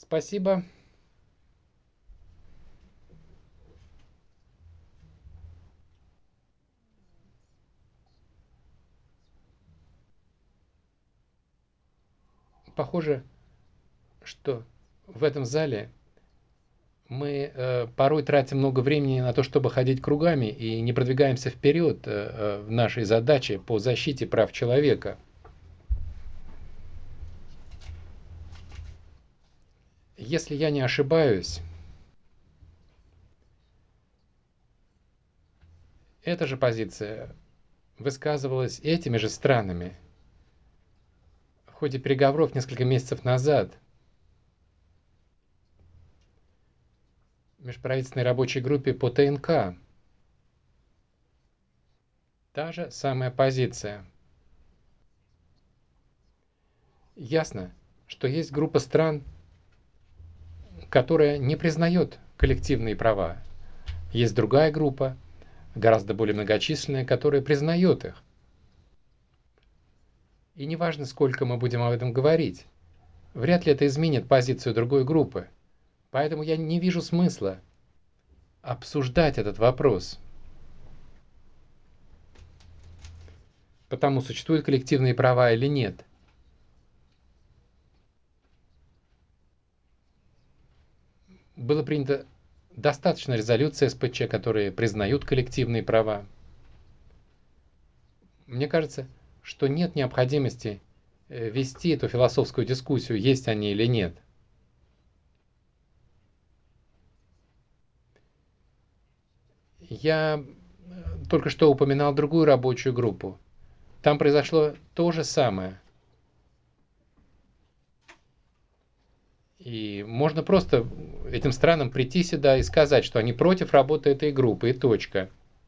Спасибо. Похоже, что в этом зале мы порой тратим много времени на то, чтобы ходить кругами и не продвигаемся вперед в нашей задаче по защите прав человека. Если я не ошибаюсь, эта же позиция высказывалась этими же странами в ходе переговоров несколько месяцев назад в межправительственной рабочей группе по ТНК. Та же самая позиция. Ясно, что есть группа стран, которая не признает коллективные права. Есть другая группа, гораздо более многочисленная, которая признает их. И неважно, сколько мы будем об этом говорить, вряд ли это изменит позицию другой группы. Поэтому я не вижу смысла обсуждать этот вопрос. Потому существуют коллективные права или нет. Было принято достаточно резолюций СПЧ, которые признают коллективные права. Мне кажется, что нет необходимости вести эту философскую дискуссию, есть они или нет. Я только что упоминал другую рабочую группу. Там произошло то же самое. И можно просто этим странам прийти сюда и сказать, что они против работы этой группы, и точка.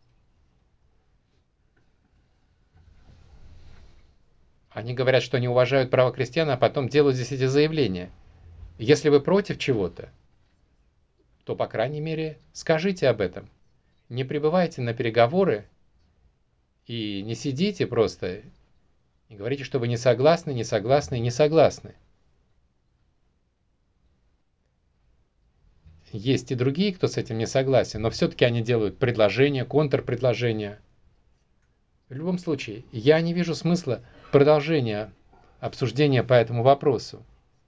Они говорят, что они уважают право крестьян, а потом делают здесь эти заявления. Если вы против чего-то, то, по крайней мере, скажите об этом. Не прибывайте на переговоры и не сидите просто и говорите, что вы не согласны, не согласны, не согласны. Есть и другие, кто с этим не согласен, но все-таки они делают предложения, контрпредложения. В любом случае, я не вижу смысла продолжения обсуждения по этому вопросу.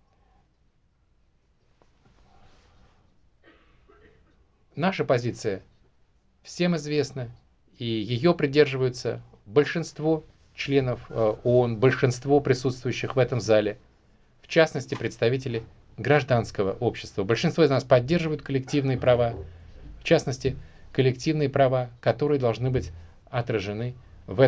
Наша позиция всем известна, и ее придерживаются большинство членов ООН, большинство присутствующих в этом зале, в частности, представители гражданского общества. Большинство из нас поддерживают коллективные права, в частности, коллективные права, которые должны быть отражены